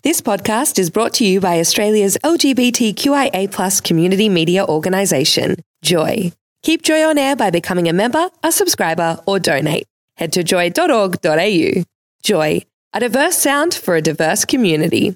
This podcast is brought to you by Australia's LGBTQIA+ community media organisation, Joy. Keep Joy on air by becoming a member, a subscriber, or donate. Head to joy.org.au. Joy, a diverse sound for a diverse community.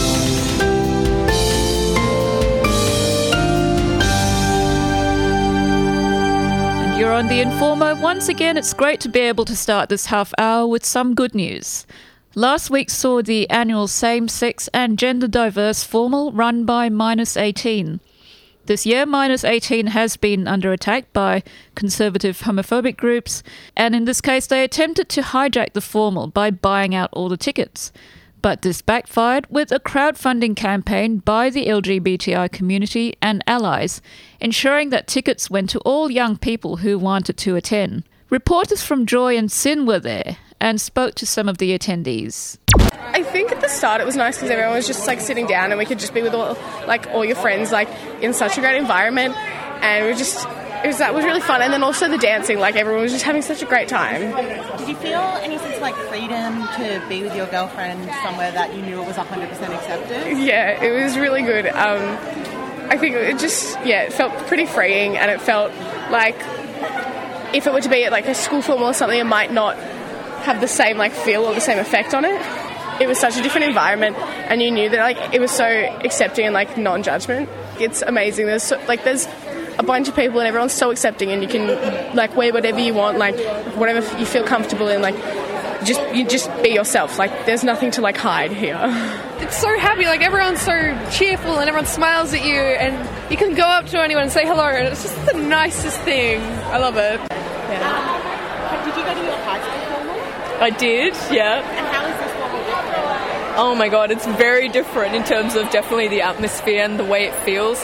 And you're on The Informer. Once again, it's great to be able to start this half hour with some good news. Last week saw the annual same-sex and gender-diverse formal run by Minus18. This year, Minus18 has been under attack by conservative homophobic groups, and in this case they attempted to hijack the formal by buying out all the tickets. But this backfired with a crowdfunding campaign by the LGBTI community and allies, ensuring that tickets went to all young people who wanted to attend. Reporters from Joy and SYN were there and spoke to some of the attendees. I think at the start it was nice because everyone was just like sitting down and we could just be with all your friends in such a great environment, and that was really fun. And then also the dancing, everyone was just having such a great time. Did you feel any sense of freedom to be with your girlfriend somewhere that you knew it was 100% accepted? Yeah, it was really good. I think it felt pretty freeing, and it felt like if it were to be at a school formal or something, it might not have the same feel or the same effect on it. It was such a different environment, and you knew that it was so accepting and non-judgment. It's amazing. There's a bunch of people and everyone's so accepting, and you can wear whatever you want, whatever you feel comfortable in. You just be yourself. There's nothing to hide here. It's so happy. Everyone's so cheerful and everyone smiles at you, and you can go up to anyone and say hello, and it's just the nicest thing. I love it. Yeah. Did you go to your high school formal? I did, yeah. And how is this formal different? Oh my god, it's very different in terms of definitely the atmosphere and the way it feels.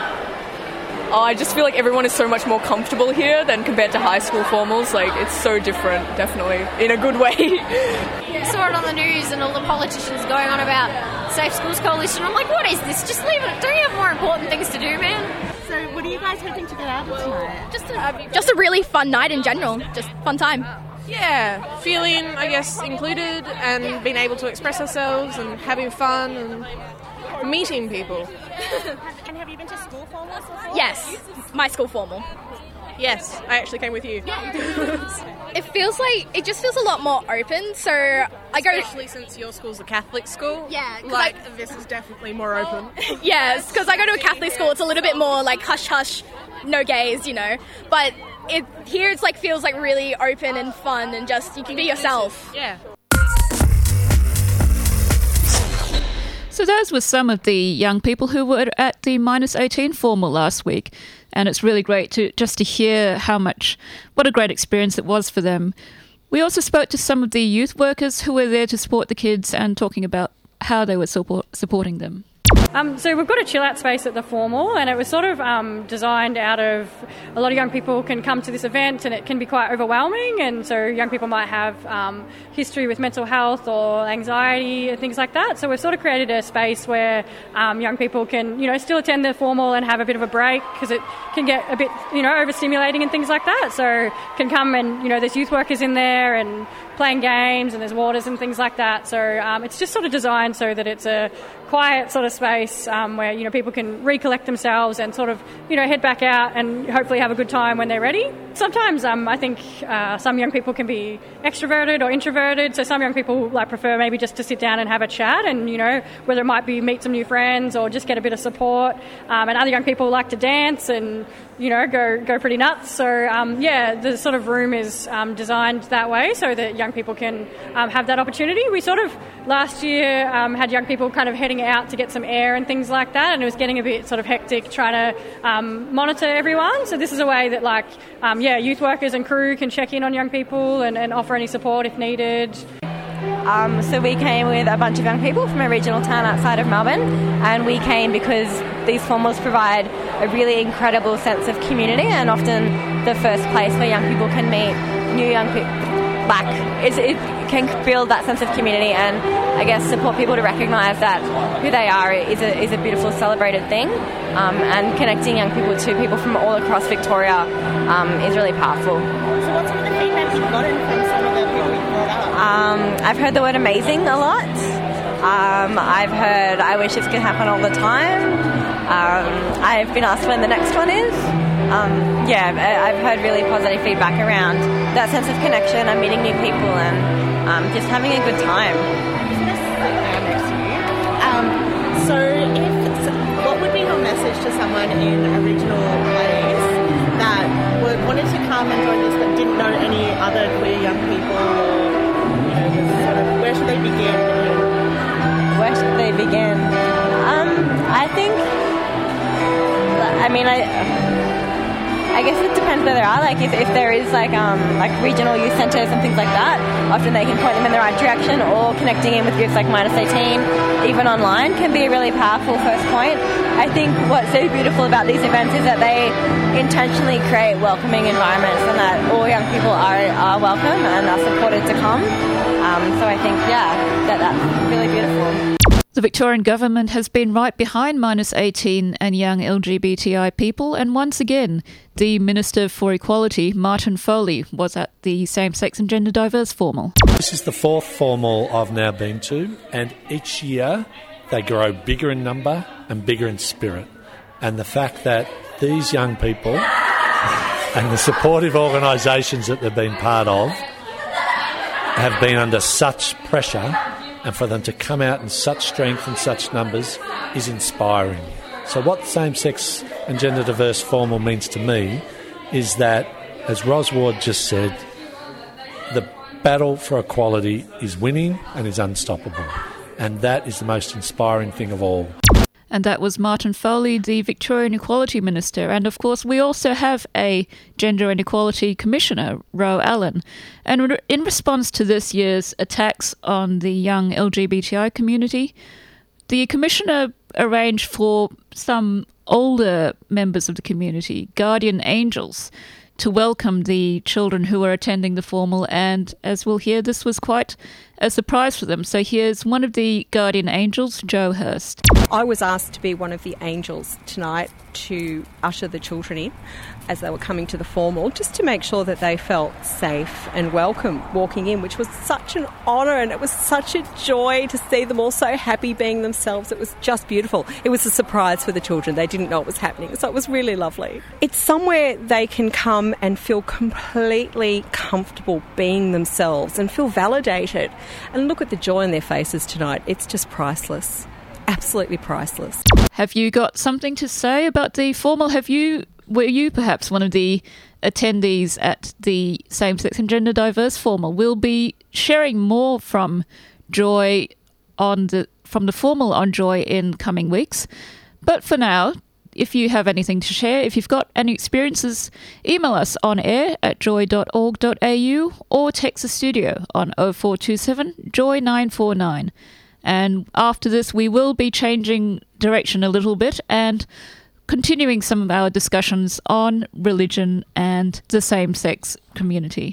I just feel everyone is so much more comfortable here than compared to high school formals. It's so different, definitely, in a good way. I saw it on the news and all the politicians going on about Safe Schools Coalition. I'm like, what is this? Just leave it. Don't you have more important things to do, man? So what are you guys hoping to get out of tonight? Just a really fun night in general. Just fun time. Yeah, feeling, included and being able to express ourselves and having fun and meeting people. And have you been to school formals before? Yes, my school formal. Yes, I actually came with you. It just feels a lot more open, so I go... Especially since your school's a Catholic school. Yeah. This is definitely more open. Yes, because I go to a Catholic school, it's a little bit more hush-hush, no gays, But here it's feels really open and fun, and just you can be yourself. Yeah. So those were some of the young people who were at the Minus18 formal last week, and it's really great to hear what a great experience it was for them. We also spoke to some of the youth workers who were there to support the kids and talking about how they were supporting them. So we've got a chill-out space at the formal, and it was sort of designed out of a lot of young people can come to this event, and it can be quite overwhelming, and so young people might have history with mental health or anxiety and things like that. So we've sort of created a space where young people can, still attend the formal and have a bit of a break, because it can get a bit, overstimulating and things like that. So can come and, there's youth workers in there and playing games, and there's waters and things like that. So it's just sort of designed so that it's a quiet sort of space where people can recollect themselves and sort of head back out and hopefully have a good time when they're ready. Sometimes I think some young people can be extroverted or introverted, so some young people prefer maybe just to sit down and have a chat, and whether it might be meet some new friends or just get a bit of support, and other young people like to dance and go pretty nuts. So the sort of room is designed that way so that young people can have that opportunity. We sort of last year had young people kind of heading out to get some air and things like that, and it was getting a bit sort of hectic trying to monitor everyone. So this is a way that youth workers and crew can check in on young people and offer any support if needed. So we came with a bunch of young people from a regional town outside of Melbourne, and we came because these formals provide a really incredible sense of community, and often the first place where young people can meet new young people. It can build that sense of community and, I guess, support people to recognise that who they are is a beautiful, celebrated thing, and connecting young people to people from all across Victoria is really powerful. So what sort of the feedback you've gotten from some of the people you brought up? I've heard the word amazing a lot. I've heard, I wish this could happen all the time. I've been asked when the next one is. I've heard really positive feedback around that sense of connection and meeting new people and just having a good time. What would be your message to someone in original place that wanted to come and join this but didn't know any other queer young people, or where should they begin? Where should they begin? I guess it depends where they are. Like if there is like regional youth centres and things like that, often they can point them in the right direction, or connecting in with groups like Minus 18, even online, can be a really powerful first point. I think what's so beautiful about these events is that they intentionally create welcoming environments, and that all young people are welcome and are supported to come. So I think, that's really beautiful. The Victorian Government has been right behind Minus 18 and young LGBTI people, and once again, the Minister for Equality, Martin Foley, was at the Same-Sex and Gender Diverse Formal. This is the fourth formal I've now been to, and each year they grow bigger in number and bigger in spirit. And the fact that these young people and the supportive organisations that they've been part of have been under such pressure, and for them to come out in such strength and such numbers is inspiring. So what Same-Sex and Gender Diverse Formal means to me is that, as Ros Ward just said, the battle for equality is winning and is unstoppable. And that is the most inspiring thing of all. And that was Martin Foley, the Victorian Equality Minister. And of course, we also have a Gender and Equality Commissioner, Ro Allen. And in response to this year's attacks on the young LGBTI community, the Commissioner arranged for some older members of the community, guardian angels, to welcome the children who were attending the formal. And as we'll hear, this was quite a surprise for them. So here's one of the guardian angels, Jo Hurst. I was asked to be one of the angels tonight to usher the children in as they were coming to the formal, just to make sure that they felt safe and welcome walking in, which was such an honour, and it was such a joy to see them all so happy being themselves. It was just beautiful. It was a surprise for the children. They didn't know what was happening, so it was really lovely. It's somewhere they can come and feel completely comfortable being themselves and feel validated. And look at the joy in their faces tonight. It's just priceless. Absolutely priceless. Have you got something to say about the formal? Were you perhaps one of the attendees at the Same-Sex and Gender Diverse Formal? We'll be sharing more from Joy from the formal on Joy in coming weeks. But for now, if you have anything to share, if you've got any experiences, email us on air at joy.org.au or text the studio on 0427 Joy 949. And after this, we will be changing direction a little bit and continuing some of our discussions on religion and the same-sex community.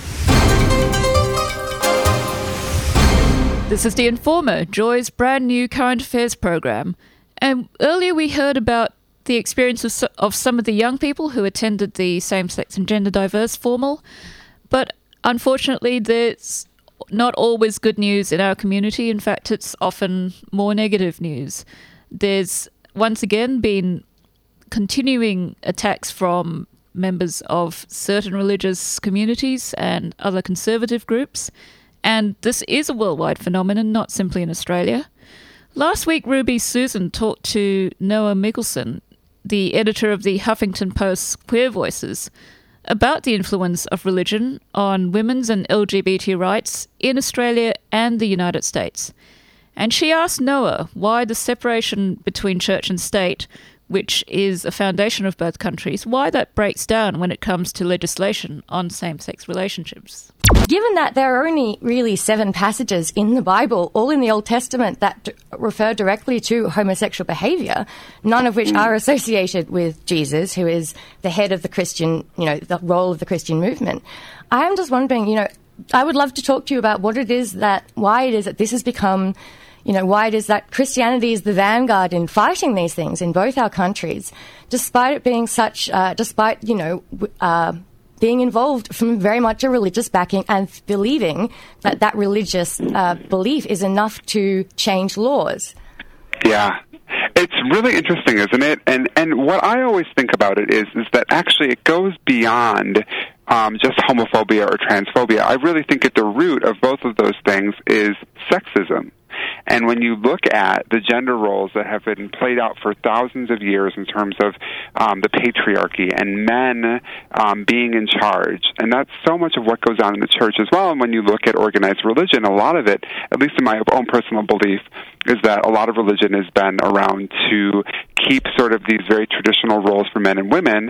This is The Informer, Joy's brand new current affairs program. And earlier we heard about the experiences of some of the young people who attended the Same-Sex and Gender Diverse Formal. But unfortunately, there's not always good news in our community. In fact, it's often more negative news. There's once again been continuing attacks from members of certain religious communities and other conservative groups. And this is a worldwide phenomenon, not simply in Australia. Last week, Ruby Susan talked to Noah Mickelson, the editor of the Huffington Post's Queer Voices, about the influence of religion on women's and LGBT rights in Australia and the United States. And she asked Noah why the separation between church and state, which is a foundation of both countries, why that breaks down when it comes to legislation on same-sex relationships. Given that there are only really 7 passages in the Bible, all in the Old Testament, that refer directly to homosexual behaviour, none of which are associated with Jesus, who is the head of the Christian, the role of the Christian movement. I'm just wondering, I would love to talk to you about why it is that this has become, why it is that Christianity is the vanguard in fighting these things in both our countries, despite it being such, being involved from very much a religious backing and believing that that religious belief is enough to change laws. Yeah. It's really interesting, isn't it? And what I always think about it is that actually it goes beyond just homophobia or transphobia. I really think at the root of both of those things is sexism. And when you look at the gender roles that have been played out for thousands of years in terms of the patriarchy and men being in charge, and that's so much of what goes on in the church as well. And when you look at organized religion, a lot of it, at least in my own personal belief, is that a lot of religion has been around to keep sort of these very traditional roles for men and women.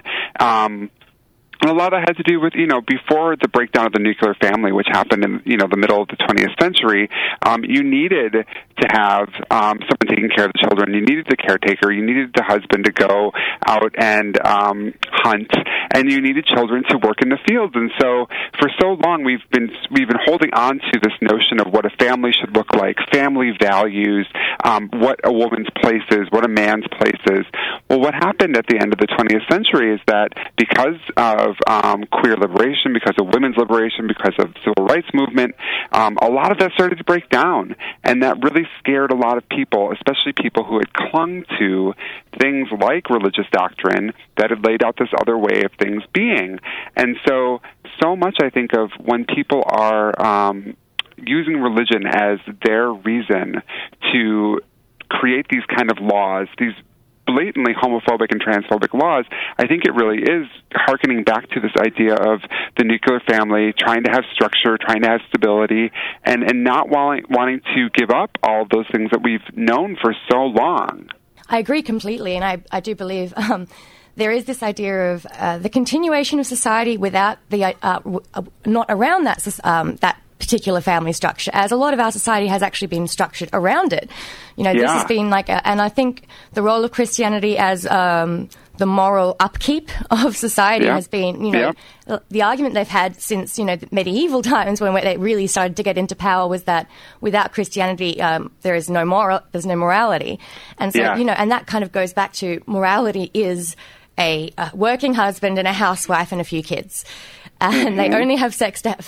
And a lot of that had to do with, before the breakdown of the nuclear family, which happened in, the middle of the 20th century, you needed to have someone taking care of the children. You needed the caretaker. You needed the husband to go out and hunt. And you needed children to work in the fields. And so for so long, we've been holding on to this notion of what a family should look like, family values, what a woman's place is, what a man's place is. Well, what happened at the end of the 20th century is that because of queer liberation, because of women's liberation, because of the civil rights movement, a lot of that started to break down. And that really scared a lot of people, especially people who had clung to things like religious doctrine that had laid out this other way of things being. And so much I think of when people are using religion as their reason to create these kind of laws, these blatantly homophobic and transphobic laws, I think it really is hearkening back to this idea of the nuclear family, trying to have structure, trying to have stability, and not wanting to give up all those things that we've known for so long. I agree completely, and I do believe there is this idea of the continuation of society without the not around that particular family structure, as a lot of our society has actually been structured around it. This has been and I think the role of Christianity as the moral upkeep of society has been, the argument they've had since, the medieval times when they really started to get into power was that without Christianity, there's no morality. And so, and that kind of goes back to morality is a working husband and a housewife and a few kids. And they only have sex when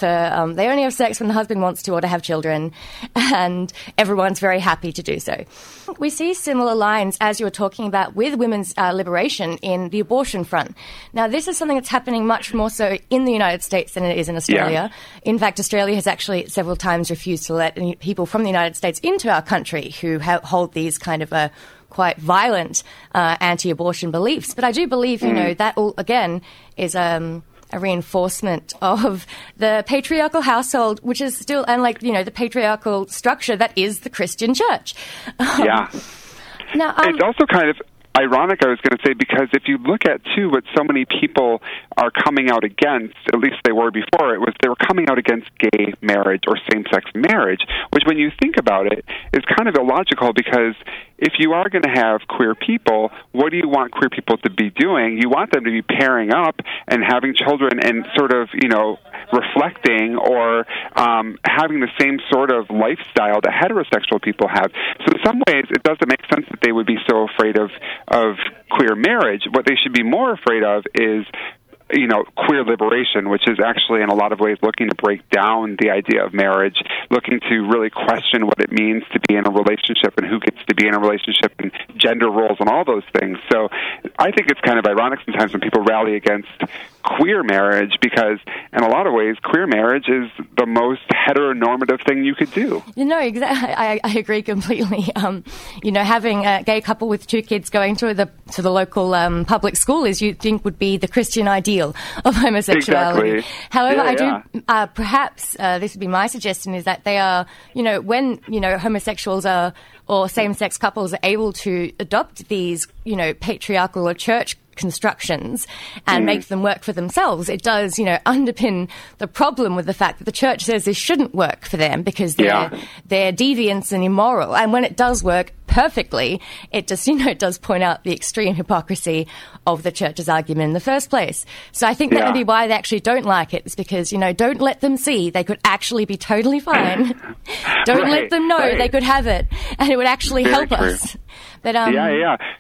the husband wants to or to have children, and everyone's very happy to do so. We see similar lines, as you were talking about, with women's liberation in the abortion front. Now, this is something that's happening much more so in the United States than it is in Australia. Yeah. In fact, Australia has actually several times refused to let people from the United States into our country who hold these kind of quite violent anti-abortion beliefs. But I do believe, that all, again, is a reinforcement of the patriarchal household, which is still, and the patriarchal structure that is the Christian church. Now, it's also kind of ironic, I was going to say, because if you look at, too, what so many people are coming out against, at least they were before, it was they were coming out against gay marriage or same-sex marriage, which when you think about it is kind of illogical, because if you are going to have queer people, what do you want queer people to be doing? You want them to be pairing up and having children and sort of, reflecting or having the same sort of lifestyle that heterosexual people have. So in some ways, it doesn't make sense that they would be so afraid of queer marriage. What they should be more afraid of is queer liberation, which is actually in a lot of ways looking to break down the idea of marriage, looking to really question what it means to be in a relationship and who gets to be in a relationship and gender roles and all those things. So I think it's kind of ironic sometimes when people rally against queer marriage, because in a lot of ways queer marriage is the most heteronormative thing you could do. Exactly. I agree completely. Having a gay couple with 2 kids going to the local public school is, you think, would be the Christian ideal of homosexuality. Exactly. However, I do perhaps this would be my suggestion, is that they are, when homosexuals are or same-sex couples are able to adopt these, patriarchal or church constructions and make them work for themselves, it does, underpin the problem with the fact that the church says this shouldn't work for them because they're deviants and immoral. And when it does work perfectly, it just, it does point out the extreme hypocrisy of the church's argument in the first place. So I think that may be why they actually don't like it, is because, don't let them see they could actually be totally fine. Don't let them know they could have it, and it would actually help us. But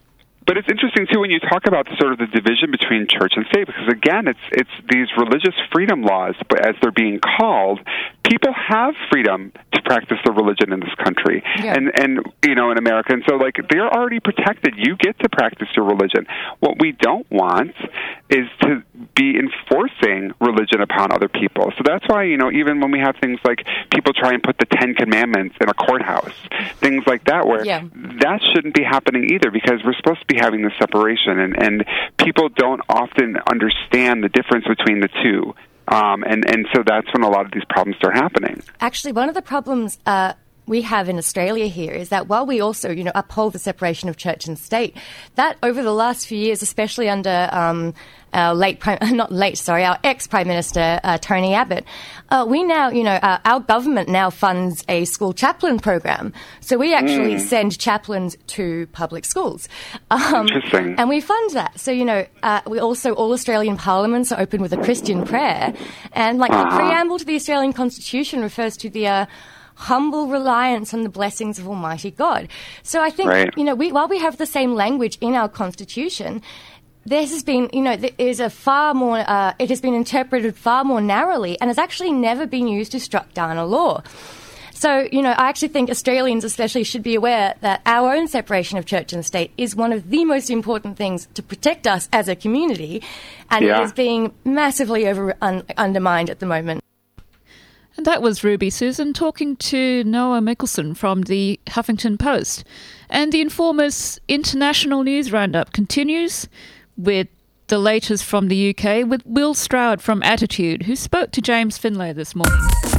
But it's interesting too when you talk about sort of the division between church and state, because again, it's these religious freedom laws, but as they're being called, people have freedom to practice their religion in this country, and in America, and so like they're already protected. You get to practice your religion. What we don't want is to be enforcing religion upon other people. So that's why even when we have things like people try and put the 10 Commandments in a courthouse, things like that, where that shouldn't be happening either, because we're supposed to be having this separation, and people don't often understand the difference between the two. And so that's when a lot of these problems start happening. Actually, one of the problems we have in Australia here is that while we also, uphold the separation of church and state, that over the last few years, especially under our ex-Prime Minister, Tony Abbott, we now, our government now funds a school chaplain program. So we actually send chaplains to public schools. Interesting. And we fund that. So, we also, all Australian parliaments are open with a Christian prayer. And the preamble to the Australian Constitution refers to the humble reliance on the blessings of Almighty God. So I think, while we have the same language in our Constitution, there has been, there is a far more, it has been interpreted far more narrowly and has actually never been used to struck down a law. So, I actually think Australians especially should be aware that our own separation of church and state is one of the most important things to protect us as a community, and it is being massively undermined at the moment. And that was Ruby Susan talking to Noah Mickelson from the Huffington Post. And the Informer's international news roundup continues with the latest from the UK with Will Stroud from Attitude, who spoke to James Finlay this morning.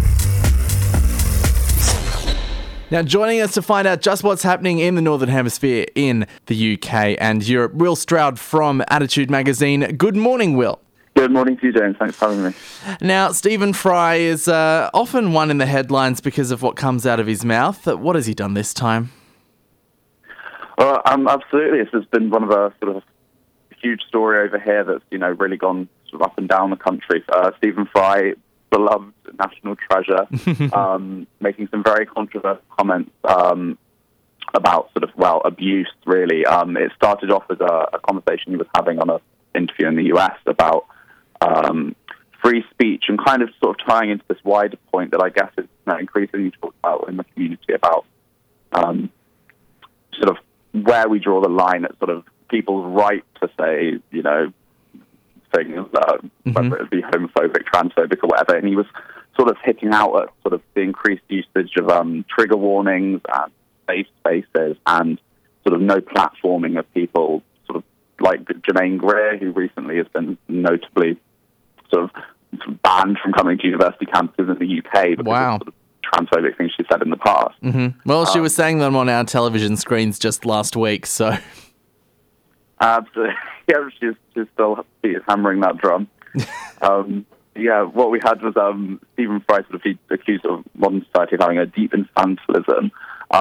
Now, joining us to find out just what's happening in the Northern Hemisphere in the UK and Europe, Will Stroud from Attitude magazine. Good morning, Will. Good morning to you, James. Thanks for having me. Now, Stephen Fry is often one in the headlines because of what comes out of his mouth. What has he done this time? Well, absolutely. This has been one of a sort of huge story over here that's, really gone sort of up and down the country. Stephen Fry, beloved national treasure, making some very controversial comments about sort of, abuse, really. It started off as a conversation he was having on an interview in the US about free speech, and kind of sort of tying into this wider point that I guess is increasingly talked about in the community about sort of where we draw the line at sort of people's right to say, things, whether it be homophobic, transphobic, or whatever. And he was sort of hitting out at sort of the increased usage of trigger warnings and safe spaces and sort of no platforming of people, sort of like Jermaine Greer, who recently has been notably sort of banned from coming to university campuses in the UK because of sort of transphobic things she said in the past. Well, she was saying them on our television screens just last week, so... Absolutely. Yeah, she's still hammering that drum. What we had was Stephen Fry sort of accused of modern society of having a deep infantilism,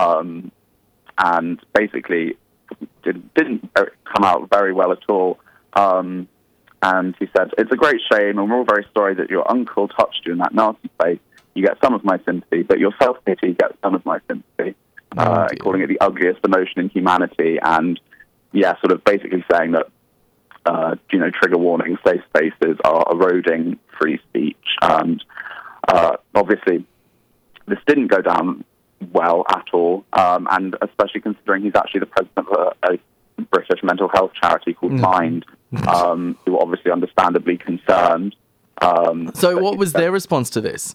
and basically didn't come out very well at all. And he said, "It's a great shame, and we're all very sorry that your uncle touched you in that nasty place. You get some of my sympathy, but your self-pity gets some of my sympathy," calling it the ugliest emotion in humanity, and sort of basically saying that trigger warnings, safe spaces are eroding free speech. And obviously, this didn't go down well at all, and especially considering he's actually the president of a British mental health charity called Mind, who were obviously understandably concerned. So what was their response to this?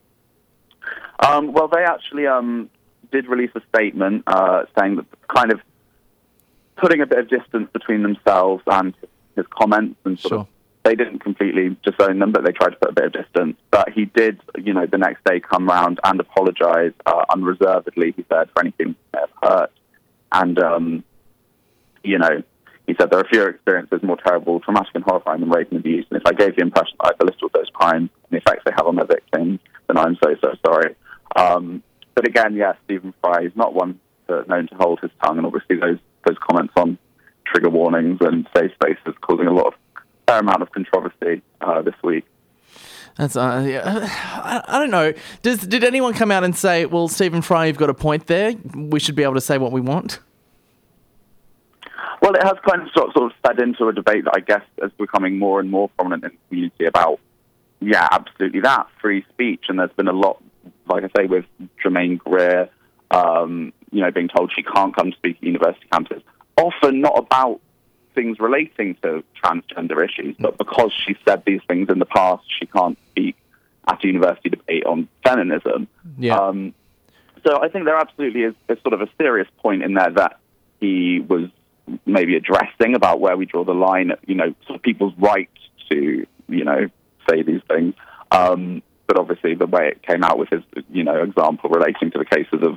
Well, they actually did release a statement saying that kind of putting a bit of distance between themselves and his comments, and sort of, they didn't completely disown them, but they tried to put a bit of distance. But he did, the next day come round and apologise unreservedly, he said, for anything he may have hurt. And, he said, there are fewer experiences more terrible, traumatic and horrifying than rape and abuse. And if I gave the impression that I belittled those crimes and the effects they have on their victims, then I'm so sorry. But again, Stephen Fry is not one known to hold his tongue, and obviously those comments on trigger warnings and safe spaces causing a fair amount of controversy this week. That's I don't know. Did anyone come out and say, well, Stephen Fry, you've got a point there, we should be able to say what we want? Well, it has kind of sort of fed into a debate that I guess is becoming more and more prominent in the community about, yeah, absolutely that, free speech. And there's been a lot, like I say, with Germaine Greer, being told she can't come to speak at university campuses, often not about things relating to transgender issues, but because she said these things in the past, she can't speak at a university debate on feminism. Yeah. So I think there absolutely is sort of a serious point in there that he was maybe addressing about where we draw the line at, sort of people's right to, say these things. But obviously the way it came out with his, example relating to the cases of,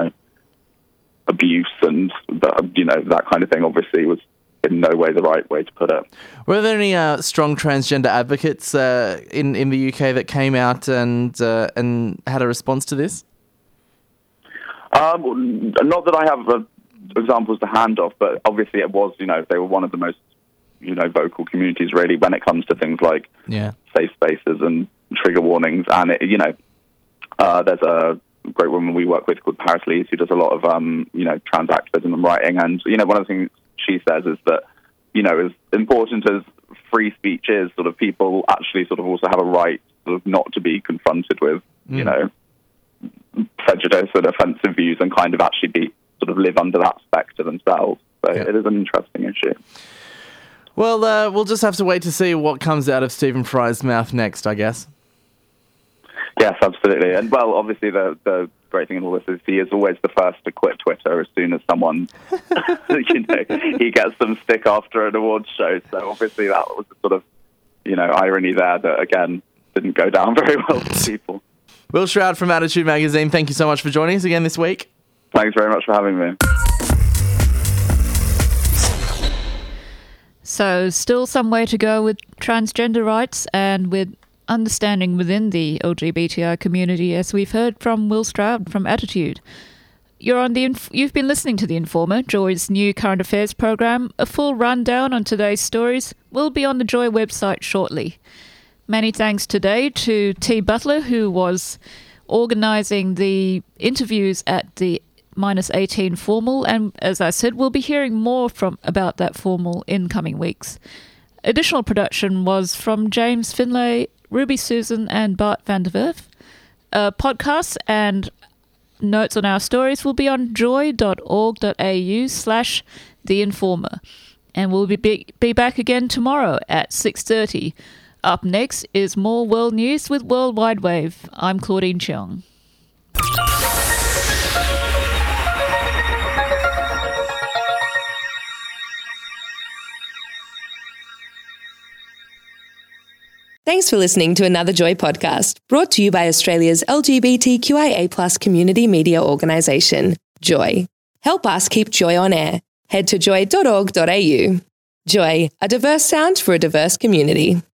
abuse and, that kind of thing obviously was in no way the right way to put it. Were there any strong transgender advocates in the UK that came out and had a response to this? Not that I have examples to hand of, but obviously it was, they were one of the most, vocal communities really when it comes to things like safe spaces and trigger warnings. And, there's a great woman we work with called Paris Lees who does a lot of, trans activism and writing. And, one of the things she says is that, as important as free speech is, sort of people actually sort of also have a right sort of not to be confronted with, prejudice and offensive views and kind of actually be sort of live under that spectre themselves. So it is an interesting issue. Well, we'll just have to wait to see what comes out of Stephen Fry's mouth next, I guess. Yes, absolutely. And, well, obviously the great thing in all this is he is always the first to quit Twitter as soon as someone, he gets some stick after an awards show. So, obviously, that was the sort of, irony there that, again, didn't go down very well for people. Will Shroud from Attitude Magazine, thank you so much for joining us again this week. Thanks very much for having me. So, still some way to go with transgender rights and with understanding within the LGBTI community, as we've heard from Will Stroud from Attitude. You've been listening to The Informer, Joy's new current affairs program. A full rundown on today's stories will be on the Joy website shortly. Many thanks today to T. Butler, who was organising the interviews at the -18 formal, and as I said, we'll be hearing more about that formal in coming weeks. Additional production was from James Finlay, Ruby Susan and Bart van der Werf. Podcasts and notes on our stories will be on joy.org.au/theinformer. And we'll be back again tomorrow at 6:30. Up next is more world news with World Wide Wave. I'm Claudine Cheong. Thanks for listening to another Joy podcast, brought to you by Australia's LGBTQIA+ community media organisation, Joy. Help us keep Joy on air. Head to joy.org.au. Joy, a diverse sound for a diverse community.